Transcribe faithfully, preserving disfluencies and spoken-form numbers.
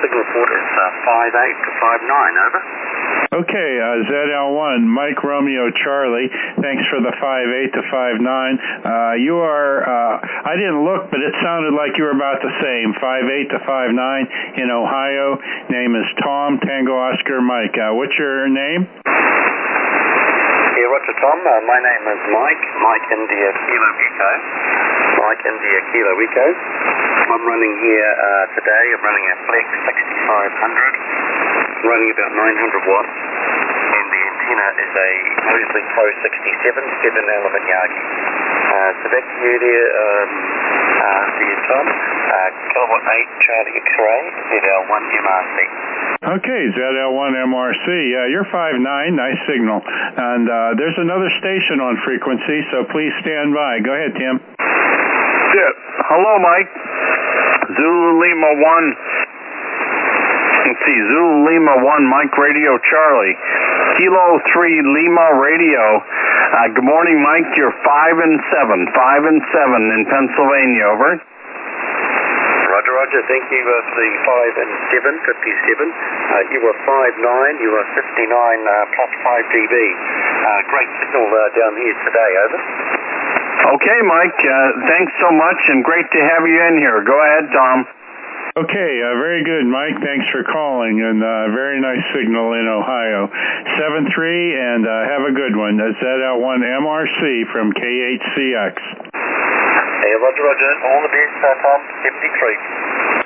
signal report is uh, five eight to five nine, over. Okay, uh, Z L one, Mike Romeo Charlie, thanks for the five eight to five nine. Uh, you are, uh, I didn't look, but it sounded like you were about the same, five eight to five nine in Ohio. Name is Tom, Tango Oscar Mike. Uh, what's your name? Yeah, Roger Tom, uh, my name is Mike, Mike India Kilo Eco. Mike India Kilo Eco. I'm running here uh, today, I'm running a Flex sixty-five hundred, running about nine hundred watts, and the antenna is a Mosley Pro sixty-seven, seven element Yagi. Uh, so back to you there, um, uh, there Tom, uh, kilowatt eight Charlie X-ray, Z L one M R C. Okay, Z L one M R C. Uh, you're five nine, nice signal. And uh, there's another station on frequency, so please stand by. Go ahead, Tim. Yeah. Hello, Mike. Zulu Lima one. Let's see, Zulu Lima one, Mike Radio Charlie. Kilo three Lima Radio. Uh, good morning, Mike. You're five and seven. five and seven in Pennsylvania, over. Roger, Roger. Thank you uh, for the five and seven, fifty-seven. Uh, you were five nine, you were fifty-nine uh, plus five D B. Uh, great signal uh, down here today, over. Okay, Mike. Uh, thanks so much, and great to have you in here. Go ahead, Tom. Okay, uh, very good, Mike. Thanks for calling, and uh, very nice signal in Ohio. seven three, and uh, have a good one. That's Z L one M R C from K H C X. Hey, Roger, Roger. All the best, uh, Tom. seventy-three.